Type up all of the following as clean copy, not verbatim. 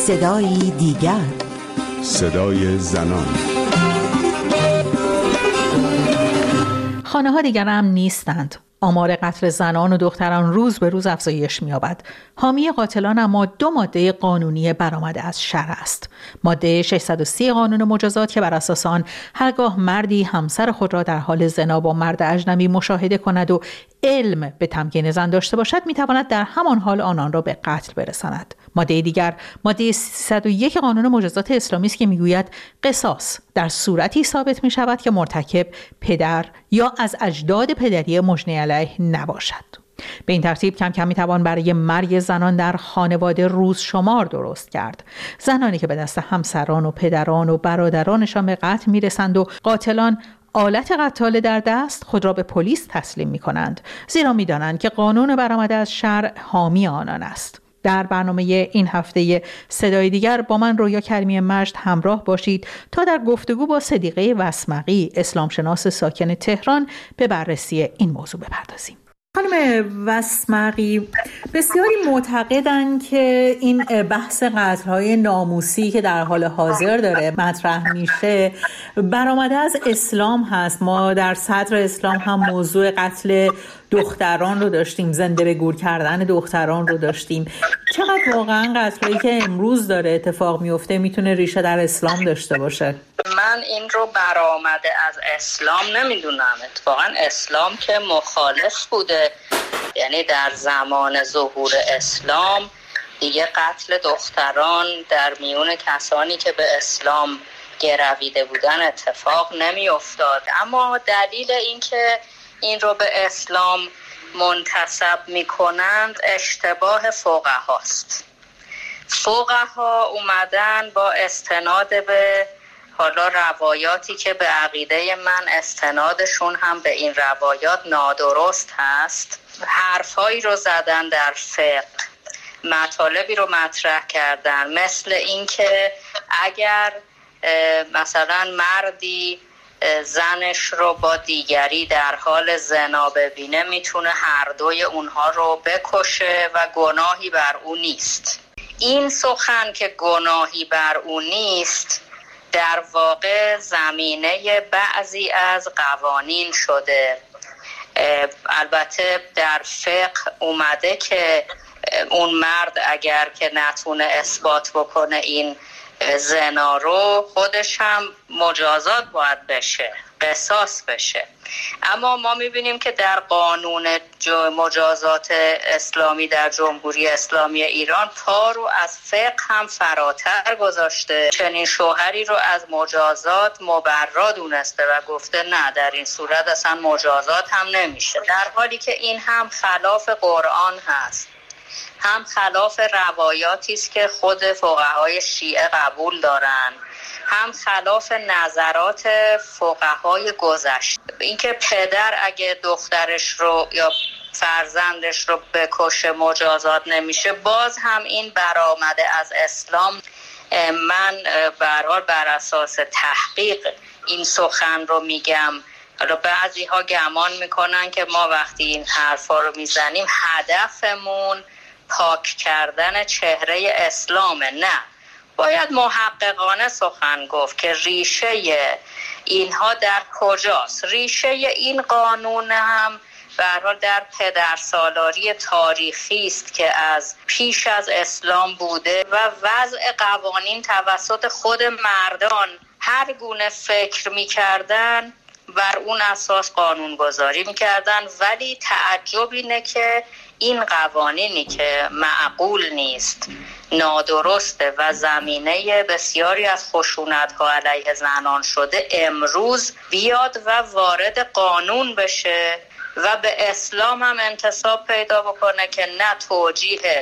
صدایی دیگر، صدای زنان. خانه ها دیگر امن نیستند. آمار قتل زنان و دختران روز به روز افزایش می‌یابد. حامی قاتلان اما 2 ماده قانونی برآمده از شرع است. ماده 630 قانون مجازات که بر اساس آن هرگاه مردی همسر خود را در حال زنا با مرد اجنبی مشاهده کند و علم به تمکین زن داشته باشد، می‌تواند در همان حال آنان را به قتل برساند. ماده دیگر ماده 301 قانون مجازات اسلامی است که میگوید قصاص در صورتی ثابت می شود که مرتکب پدر یا از اجداد پدری مجنی علیه نباشد. به این ترتیب کم کم می توان برای مرگ زنان در خانواده روز شمار درست کرد. زنانی که به دست همسران و پدران و برادرانشان به قتل می رسند و قاتلان آلت قتال در دست خود را به پلیس تسلیم می کنند، زیرا می دانند که قانون برآمده از شرع حامی آنان است. در برنامه این هفته صدای دیگر با من رویا کریمی مجد همراه باشید تا در گفتگو با صدیقه وسمقی، اسلامشناس ساکن تهران، به بررسی این موضوع بپردازیم. خانم وسمقی، بسیاری معتقدند که این بحث قتل‌های ناموسی که در حال حاضر داره مطرح میشه برآمده از اسلام هست. ما در صدر اسلام هم موضوع قتل دختران رو داشتیم، زنده به گور کردن دختران رو داشتیم. چقدر واقعا قتل‌هایی که امروز داره اتفاق میفته میتونه ریشه در اسلام داشته باشه؟ من این رو برآمده از اسلام نمیدونم. اتفاقا اسلام که مخالف بوده، یعنی در زمان ظهور اسلام دیگه قتل دختران در میون کسانی که به اسلام گرویده بودن اتفاق نمی افتاد. اما دلیل این که این رو به اسلام منتسب می کنند اشتباه فقهاست. فقها اومدن با استناد به حالا روایاتی که به عقیده من استنادشون هم به این روایات نادرست هست، حرفایی رو زدن در فقه، مطالبی رو مطرح کردن، مثل این که اگر مثلا مردی زنش رو با دیگری در حال زنا ببینه میتونه هر دوی اونها رو بکشه و گناهی بر اون نیست. این سخن که گناهی بر اون نیست در واقع زمینه بعضی از قوانین شده. البته در فقه اومده که اون مرد اگر که نتونه اثبات بکنه این زنا رو، خودش هم مجازات باید بشه، قصاص بشه. اما ما میبینیم که در قانون مجازات اسلامی در جمهوری اسلامی ایران پا رو از فقه هم فراتر گذاشته، چنین شوهری رو از مجازات مبرا دونسته و گفته نه، در این صورت اصلا مجازات هم نمیشه، در حالی که این هم خلاف قرآن هست، هم خلاف روایاتی است که خود فقهای شیعه قبول دارن، هم خلاف نظرات فقهای گذشته. اینکه پدر اگه دخترش رو یا فرزندش رو بکشه مجازات نمیشه، باز هم این برآمده از اسلام. من به هر حال بر اساس تحقیق این سخن رو میگم. حالا بعضی ها گمان میکنن که ما وقتی این حرفا رو میزنیم هدفمون پاک کردن چهره اسلامه. نه، باید محققانه سخن گفت که ریشه اینها در کجاست. ریشه این قانون هم به هر حال در پدرسالاری تاریخی است که از پیش از اسلام بوده و وضع قوانین توسط خود مردان هر گونه فکر می‌کردن بر اون اساس قانون گذاری می‌کردن. ولی تعجب اینه که این قوانینی که معقول نیست، نادرسته و زمینه بسیاری از خشونت‌ها علیه زنان شده، امروز بیاد و وارد قانون بشه و به اسلام هم انتساب پیدا بکنه که نه توجیه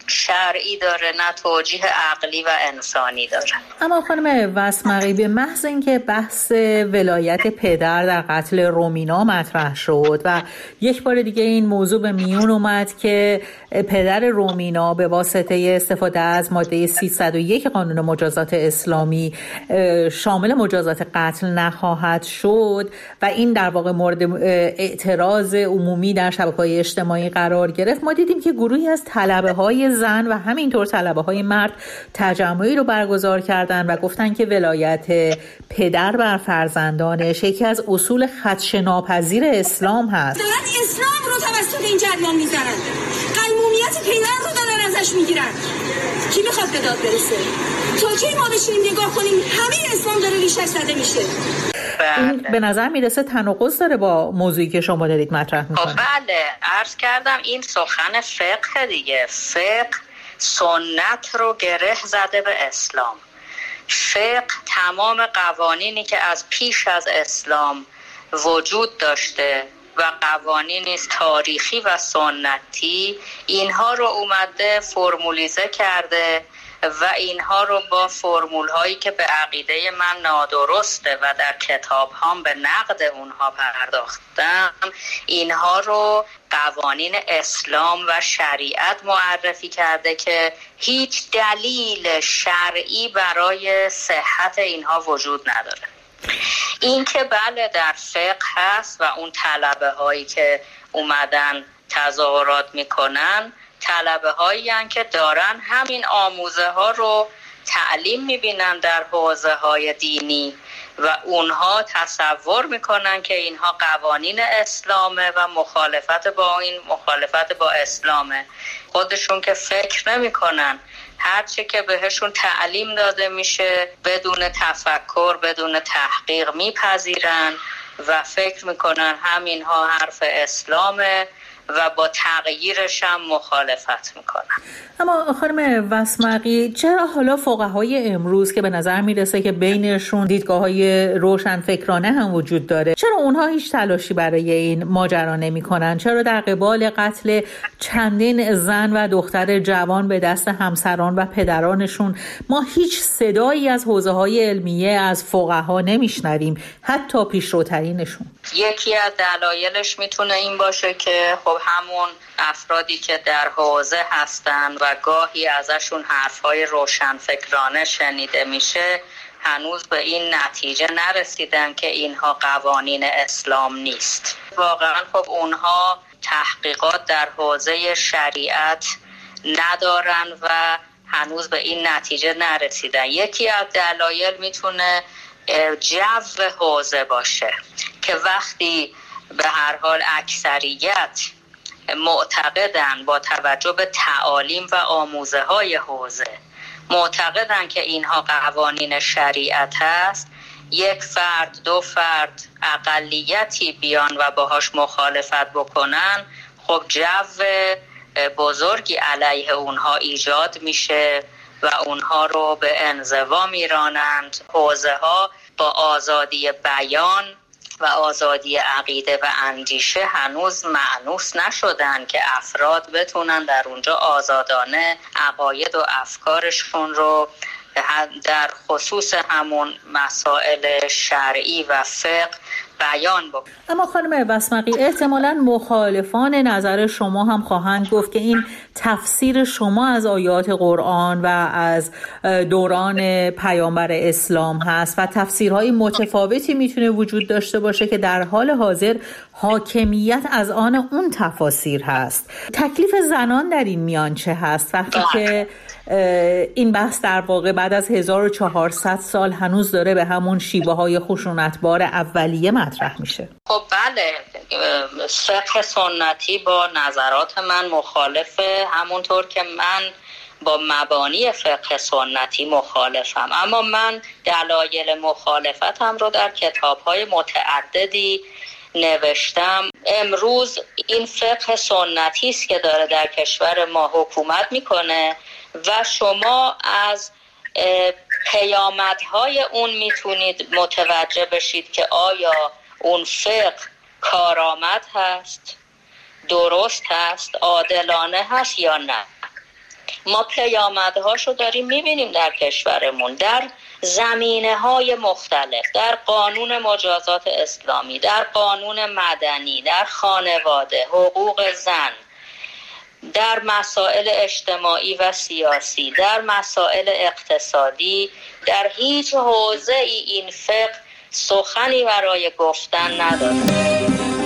شرعی داره نه توجیه عقلی و انسانی داره. اما خانم وسمقی، به محض اینکه بحث ولایت پدر در قتل رومینا مطرح شد و یک بار دیگه این موضوع به میون اومد که پدر رومینا به واسطه استفاده از ماده 301 قانون مجازات اسلامی شامل مجازات قتل نخواهد شد و این در واقع مورد اعتراض عمومی در شبکه‌های اجتماعی قرار گرفت، ما دیدیم که گروهی از طلبه‌های زن و همینطور طلبه‌های مرد تجمعی رو برگزار کردن و گفتن که ولایت پدر بر فرزندانش یکی از اصول خدشه‌ناپذیر اسلام هست. دارن اسلام رو توسط این جریان میزنن، قیمومیت پدر رو دارن ازش میگیرن. کی میخواد به داد برسه؟ تا کی ما بشینیم نگاه کنیم همه اسلام داره ریشش زده میشه؟ این به نظر میرسه تناقض داره با موضوعی که شما دارید مطرح میکنید. بله، عرض کردم این سخن فقه دیگه. فقه سنت رو گره زده به اسلام. فقه تمام قوانینی که از پیش از اسلام وجود داشته و قوانینی تاریخی و سنتی، اینها رو اومده فرمولیزه کرده و اینها رو با فرمول هایی که به عقیده من نادرسته و در کتاب هام به نقد اونها پرداختم، اینها رو قوانین اسلام و شریعت معرفی کرده که هیچ دلیل شرعی برای صحت اینها وجود نداره. این که بله در فقه هست و اون طلبه هایی که اومدن تظاهرات میکنن طلبه هایی هستند که دارن همین آموزه ها رو تعلیم میبینن در حوزه های دینی و اونها تصور میکنن که اینها قوانین اسلامه و مخالفت با اسلامه. خودشون که فکر نمیکنن، هرچه که بهشون تعلیم داده میشه بدون تفکر بدون تحقیق میپذیرن و فکر میکنن همینها حرف اسلامه و با تغییرش هم مخالفت میکنن. اما خانم وسمقی، چرا حالا فقهای امروز که به نظر میرسه که بینشون دیدگاه‌های روشنفکرانه هم وجود داره، چرا اونها هیچ تلاشی برای این ماجرا نمی‌کنن؟ چرا در قبال قتل چندین زن و دختر جوان به دست همسران و پدرانشون ما هیچ صدایی از حوزه‌های علمیه از فقها نمیشنویم، حتی پیشروترینشون؟ یکی از دلایلش میتونه این باشه که خب همون افرادی که در حوزه هستن و گاهی ازشون حرفای روشنفکرانه شنیده میشه هنوز به این نتیجه نرسیدن که اینها قوانین اسلام نیست. واقعا خب اونها تحقیقات در حوزه شریعت ندارن و هنوز به این نتیجه نرسیدن. یکی از دلایل میتونه جو حوزه باشه که وقتی به هر حال اکثریت معتقدن با توجه به تعالیم و آموزه های حوزه معتقدن که اینها قوانین شریعت هست، یک فرد دو فرد اقلیتی بیان و باهاش مخالفت بکنن، خب جو بزرگی علیه اونها ایجاد میشه و اونها رو به انزوا میرانند. حوزه ها با آزادی بیان و آزادی عقیده و اندیشه هنوز مأنوس نشدن که افراد بتونن در اونجا آزادانه عقاید و افکارشون رو در خصوص همون مسائل شرعی و فقه بیان بکنن. اما خانم وسمقی، احتمالاً مخالفان نظر شما هم خواهند گفت که این تفسیر شما از آیات قرآن و از دوران پیامبر اسلام هست و تفسیرهای متفاوتی میتونه وجود داشته باشه که در حال حاضر حاکمیت از آن اون تفاسیر هست. تکلیف زنان در این میان چه هست وقتی که این بحث در واقع بعد از 1400 سال هنوز داره به همون شیوه های خشونتبار اولیه مطرح میشه؟ خب بله، فقه سنتی با نظرات من مخالفه، همونطور که من با مبانی فقه سنتی مخالفم. اما من دلایل مخالفتم رو در کتاب‌های متعددی نوشتم. امروز این فقه سنتی است که داره در کشور ما حکومت میکنه و شما از پیامدهای اون میتونید متوجه بشید که آیا اون فقه کارآمد هست، درست هست، عادلانه هست یا نه. ما پیامدهاشو داریم میبینیم در کشورمون، در زمینه‌های مختلف، در قانون مجازات اسلامی، در قانون مدنی، در خانواده، حقوق زن، در مسائل اجتماعی و سیاسی، در مسائل اقتصادی. در هیچ حوزه‌ای این فقه سخنی برای گفتن نداره.